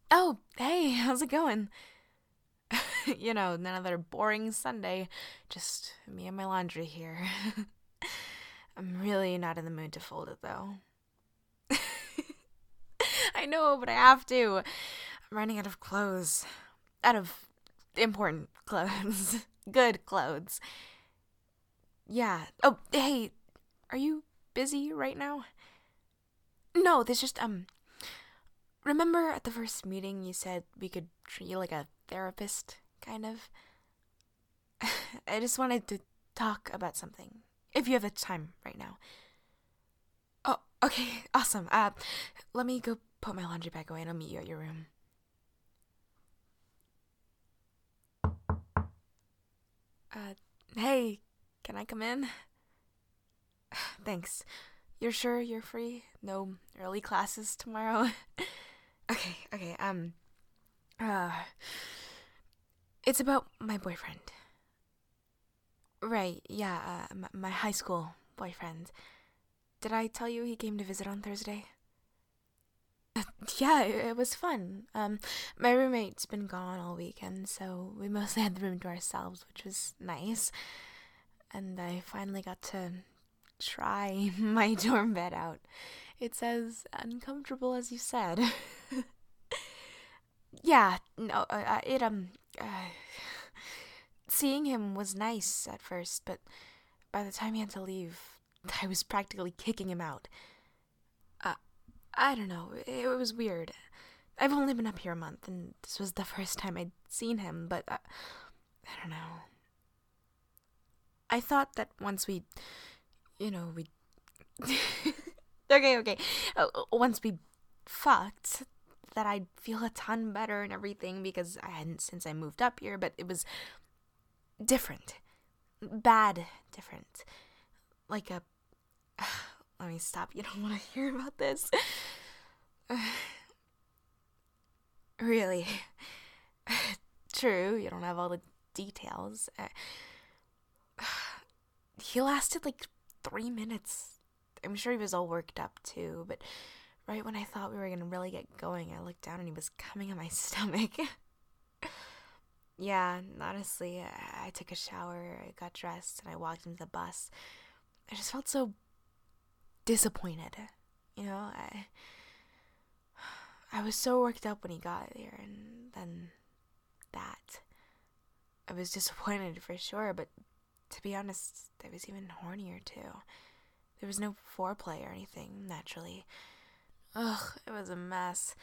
Oh, hey, how's it going? Another boring Sunday. Just me and my laundry here. I'm really not in the mood to fold it, though. I know, but I have to. I'm running out of clothes. Out of important clothes. Good clothes. Yeah. Oh, hey, are you busy right now? No, there's just, remember at the first meeting you said we could treat you like a therapist, kind of? I just wanted to talk about something. If you have the time right now. Oh, okay, awesome. Let me go put my laundry bag away and I'll meet you at your room. Uh, hey, can I come in? Thanks. You're sure you're free? No early classes tomorrow? Okay. Uh, it's about my boyfriend. Right, yeah, my high school boyfriend. Did I tell you he came to visit on Thursday? Yeah, it was fun. My roommate's been gone all weekend, so we mostly had the room to ourselves, which was nice. And I finally got to try my dorm bed out. It's as uncomfortable as you said. Yeah, no, seeing him was nice at first, but by the time he had to leave, I was practically kicking him out. Uh, I don't know, it was weird. I've only been up here a month, and this was the first time I'd seen him, but I don't know. I thought that once we okay. Once we fucked, that I'd feel a ton better and everything because I hadn't since I moved up here, but it was different. Bad different. Like a. Let me stop. You don't want to hear about this. Really. True, you don't have all the details. He lasted like 3 minutes. I'm sure he was all worked up too, but right when I thought we were gonna really get going, I looked down and he was coming on my stomach. Yeah, honestly, I took a shower, I got dressed, and I walked into the bus. I just felt so disappointed. I was so worked up when he got here, and then that. I was disappointed for sure, but to be honest, I was even hornier too. There was no foreplay or anything, naturally. Ugh, it was a mess.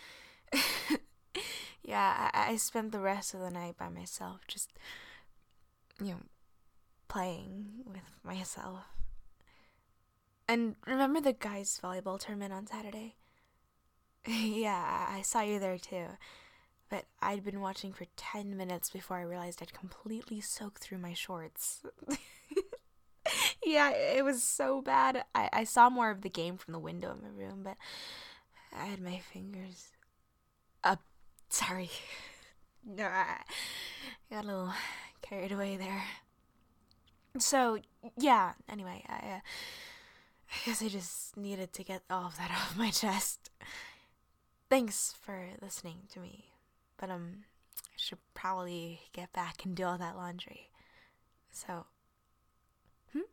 Yeah, I spent the rest of the night by myself, just, you know, playing with myself. And remember the guys' volleyball tournament on Saturday? Yeah, I saw you there too. But I'd been watching for 10 minutes before I realized I'd completely soaked through my shorts. Yeah, it was so bad. I saw more of the game from the window in my room, but I had my fingers up. Sorry. No, I got a little carried away there. So, yeah, anyway, I guess I just needed to get all of that off my chest. Thanks for listening to me, but I should probably get back and do all that laundry. So, hmm?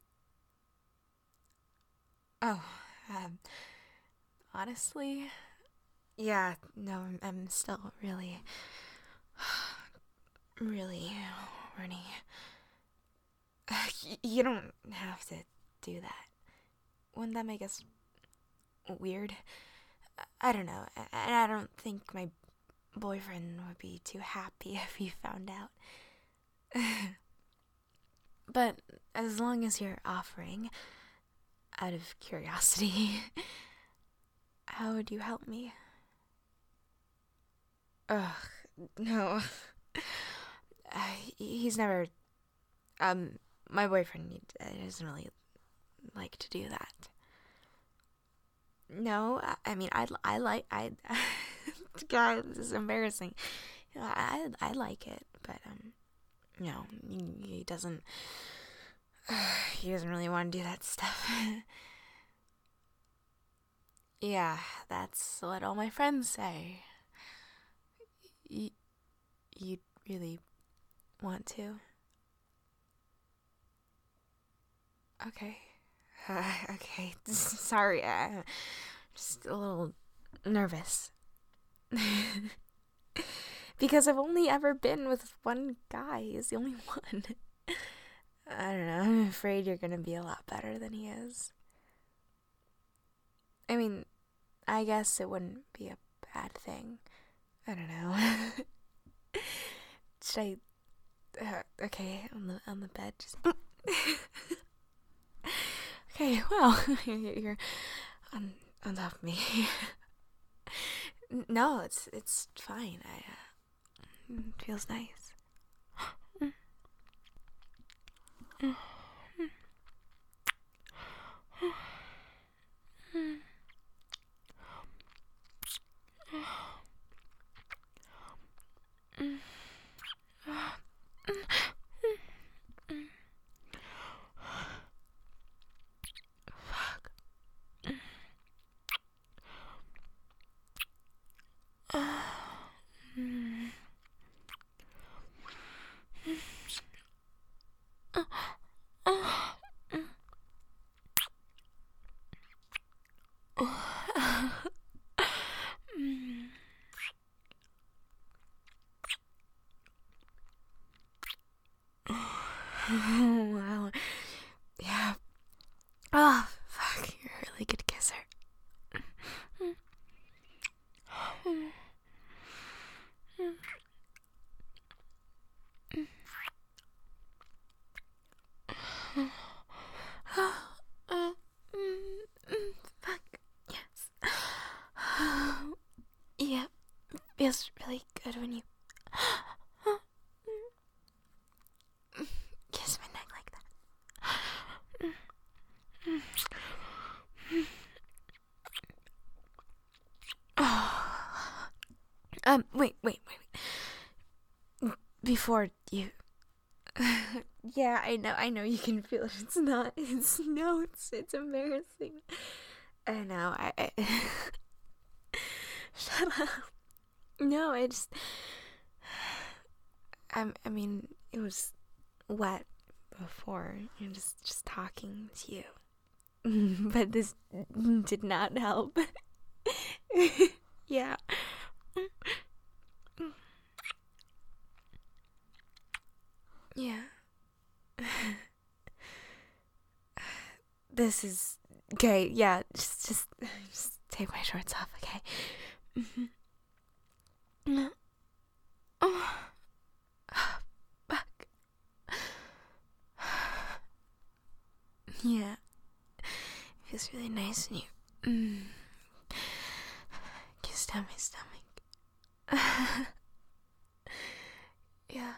Oh, um, honestly, yeah, no, I'm still really, really horny. You don't have to do that. Wouldn't that make us weird? I don't know, and I don't think my boyfriend would be too happy if he found out. But as long as you're offering, out of curiosity, how would you help me? Ugh, no. He's never. Um, my boyfriend doesn't really like to do that. No, I mean, God, this is embarrassing. I like it, but, no, he doesn't. He doesn't really want to do that stuff. Yeah, that's what all my friends say. you really want to? Okay. Okay. Sorry, I'm just a little nervous. Because I've only ever been with one guy. He's the only one. I don't know. I'm afraid you're gonna be a lot better than he is. I mean, I guess it wouldn't be a bad thing. I don't know. Should I? Okay, on the bed. Just. Okay. Well, you're on top of me. No, it's fine. It feels nice. Wow. Yeah. Oh, fuck. You're a really good kisser. Fuck. Yes. Yeah. Feels really good when you kiss my neck like that. Wait. Before you. Yeah, I know you can feel it. It's embarrassing. I know, I shut up. No, I mean, it was wet before. You're just talking to you. But this did not help. Yeah. Yeah. This is okay. Yeah, just take my shorts off, okay? Oh, fuck. Yeah, it feels really nice when you kiss down my stomach. Yeah.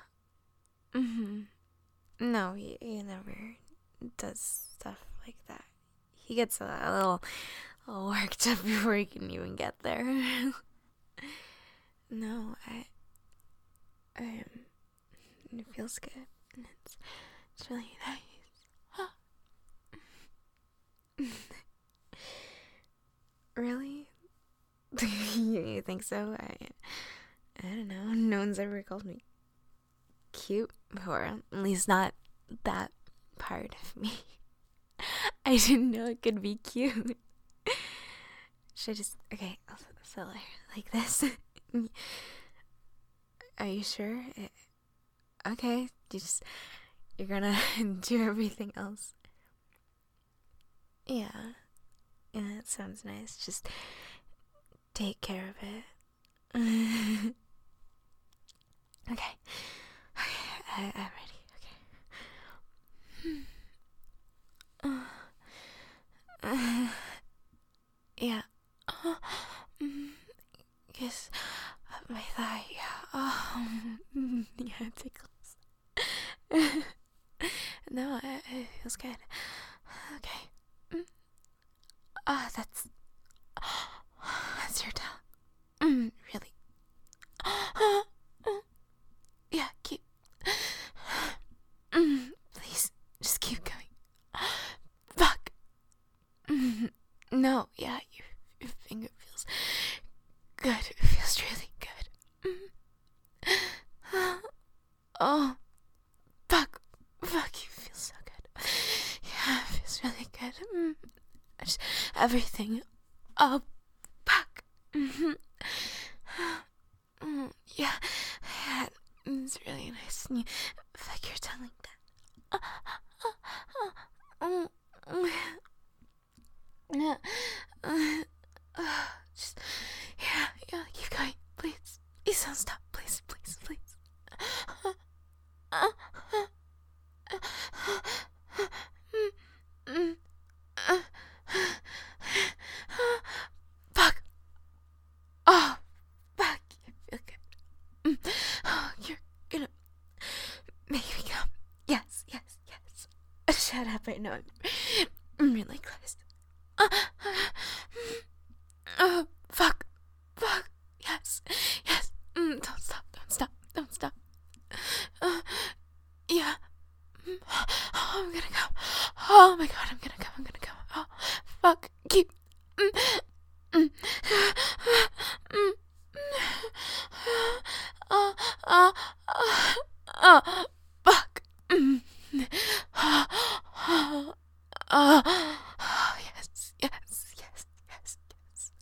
No, he never does stuff like that. He gets a little worked up before he can even get there. No, it feels good. And it's really nice. Really? You think so? I don't know. No one's ever called me cute before. At least not that part of me. I didn't know it could be cute. Should I just... Okay, I'll settle her like this. Are you sure? Okay, you're gonna do everything else. Yeah, that sounds nice. Just take care of it. Okay, I'm ready. Okay. Yeah. Kiss up my thigh. Yeah. Yeah, it tickles. No, it feels good. Okay. That's your tongue. Really. Yeah, keep. Please, just keep going. Fuck. No, yeah, your finger feels good. It feels really good. everything. Oh, fuck. Yeah, it's really nice. And you flick your tongue like that. Just, yeah, keep going, please. Please don't stop, please, please, please. Fuck. Oh, fuck. You feel good. Oh, you're gonna make me come. Yes, yes, yes. Shut up, I know I'm really close. Oh, fuck. Fuck. Yes, yes. Don't stop, don't stop, don't stop. Yeah. Oh, I'm gonna come. Oh my god, I'm gonna come, I'm gonna come. Oh, fuck. Keep. Fuck. Yes, yes, yes, yes, yes.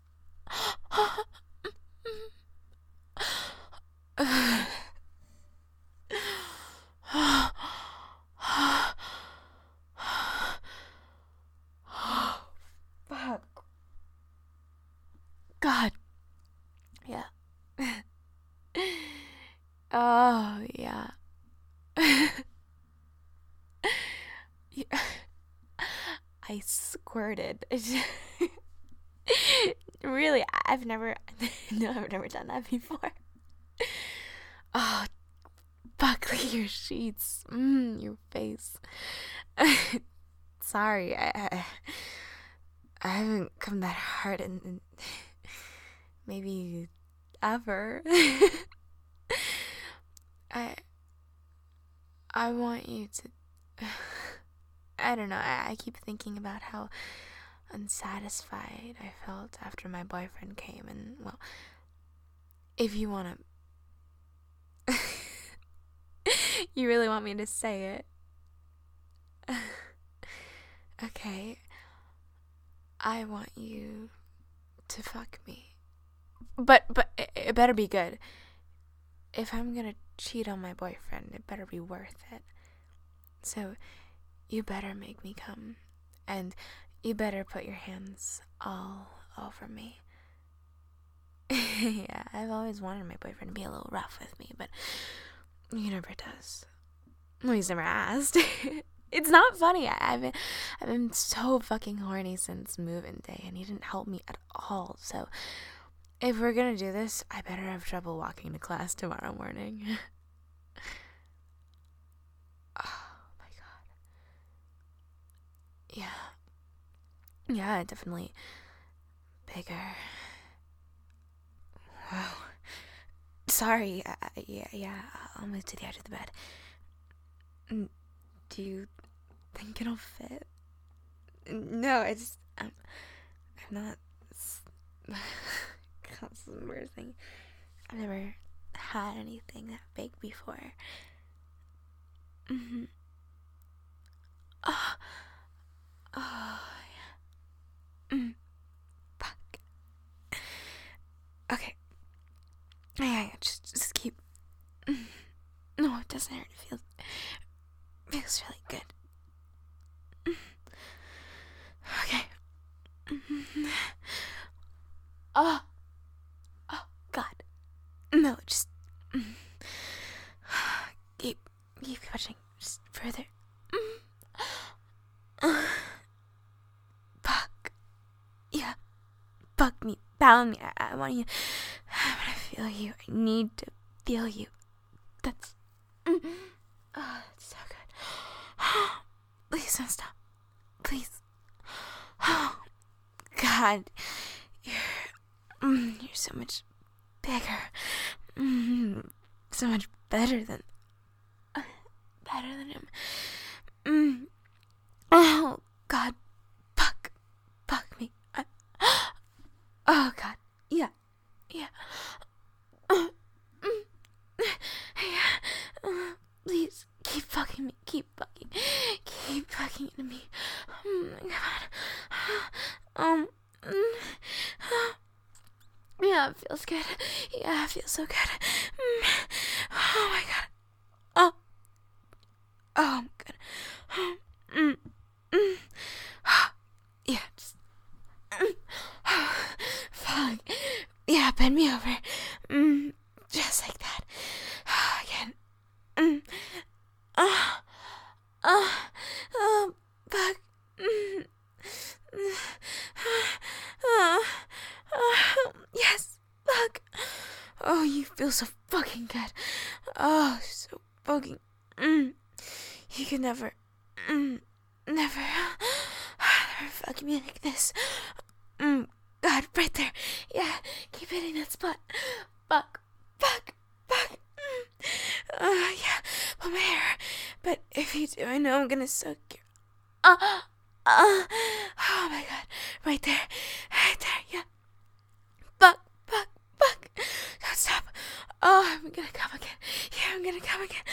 Fuck. God. Yeah. Oh, yeah. Yeah. I squirted. Really, I've never done that before. Oh, buckle your sheets. Your face. Sorry, I haven't come that hard in maybe ever. I want you to. I don't know. I keep thinking about how unsatisfied I felt after my boyfriend came, and well, if you wanna, you really want me to say it? Okay. I want you to fuck me, but it better be good. If I'm gonna cheat on my boyfriend, it better be worth it. So, you better make me come, and you better put your hands all over me. Yeah, I've always wanted my boyfriend to be a little rough with me, but he never does. Well, he's never asked. It's not funny. I've been so fucking horny since move-in day, and he didn't help me at all. So, if we're gonna do this, I better have trouble walking to class tomorrow morning. Oh my god. Yeah. Yeah, definitely bigger. Wow. Sorry. Yeah. I'll move to the edge of the bed. Do you think it'll fit? No, I'm not. That's the weird thing. I've never had anything that big before. Oh, yeah. Fuck. Okay. Yeah. Just keep. No, it doesn't hurt. It feels really good. Okay. Oh God. No, just keep touching, just further. Fuck. Yeah. Fuck me. Pound me. I want you. I want to feel you. I need to feel you. That's. Oh, that's so good. Please don't stop. Please. Oh, God. You're so much bigger. So much better than him. Oh, God. Fuck me. Oh, God. Yeah. Please, keep fucking me. Keep fucking into me. Oh, my God. good. Yeah, it feels so good. Oh my god. Oh. Oh, I'm good. Yeah, just. Fuck. Yeah, bend me over. Just like that. Again. Fuck. Yes. Fuck. Oh, you feel so fucking good. Oh, so fucking. You can never. Never fuck me like this. God, right there. Yeah, keep hitting that spot. Fuck. Yeah, pull my hair. But if you do, I know I'm gonna suck your. Oh my god, right there, yeah. Fuck. Don't stop. Oh, I'm gonna come again. Yeah, I'm gonna come again.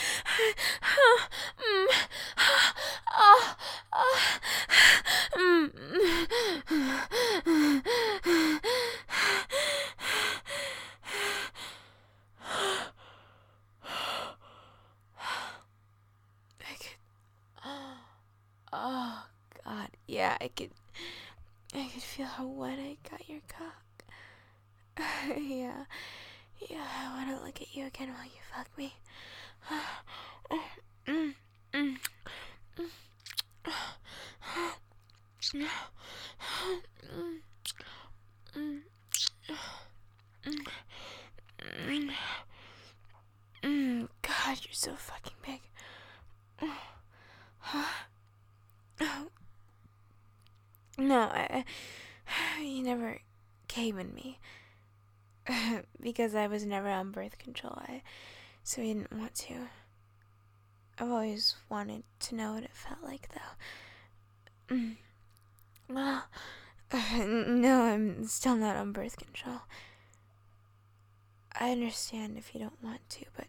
I could. Oh God, yeah, I could feel how wet I got your cock. Yeah, I wanna look at you again while you fuck me. God, you're so fucking big. No, you never came in me. Because I was never on birth control, so I didn't want to. I've always wanted to know what it felt like, though. No, I'm still not on birth control. I understand if you don't want to, but...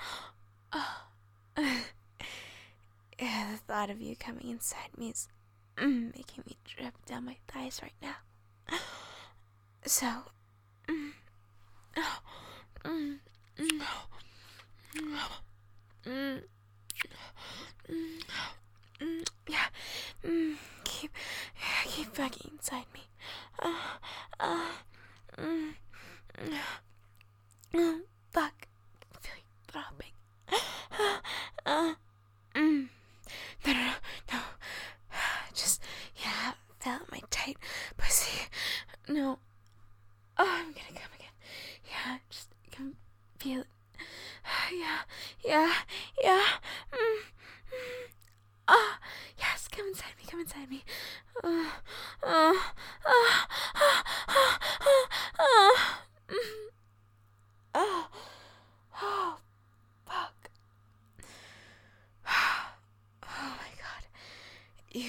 Yeah, the thought of you coming inside me is making me drip down my thighs right now. So... Yeah, keep fucking inside me. Fuck, I feel you throbbing. No, just, yeah, feel my tight pussy. No, I'm gonna come again. Yeah, just, I can feel it. Yeah. Yes, come inside me. Oh, fuck. Oh my god. You,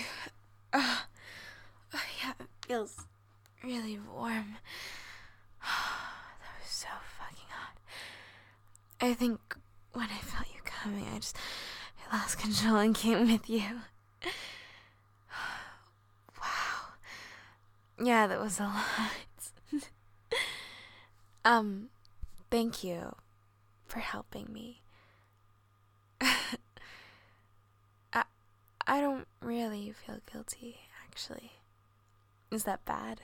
yeah, it feels really warm. That was so fucking hot. I think when I felt you coming, I lost control and came with you. Wow. Yeah, that was a lot. Thank you for helping me. I don't really feel guilty, actually. Is that bad?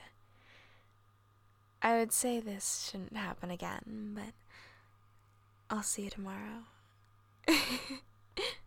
I would say this shouldn't happen again, but I'll see you tomorrow.